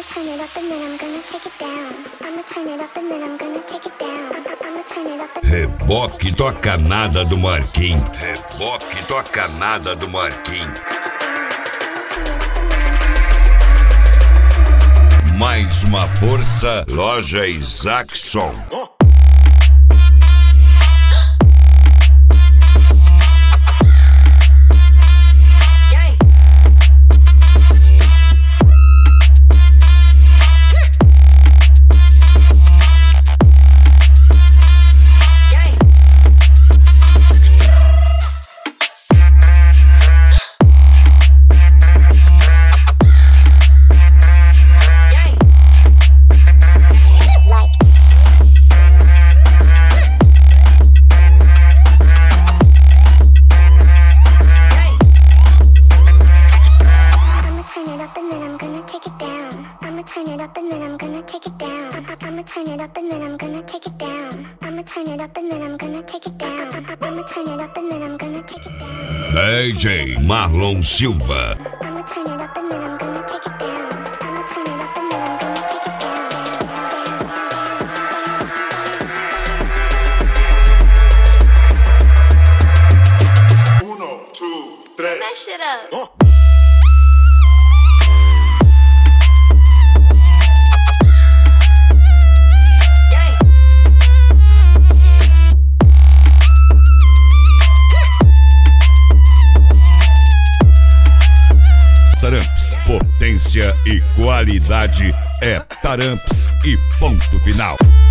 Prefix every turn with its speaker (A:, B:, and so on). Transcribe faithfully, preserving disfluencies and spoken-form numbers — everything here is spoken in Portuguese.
A: turn it up and then I'm gonna take it down. I'ma turn it up and then I'm gonna take it down. I'ma turn it up and then
B: Reboque toca nada do Marquinhos. Reboque toca nada do Marquinhos. Mais uma força, Loja Isaacson. D J Marlon Silva.
A: I'ma turn it up and then I'm gonna take it down. I'ma turn it up and then I'm gonna take it down.
C: Uno, two, tres.
D: Turn that shit up.
C: Oh.
B: Taramps, potência e qualidade é Taramps e ponto final.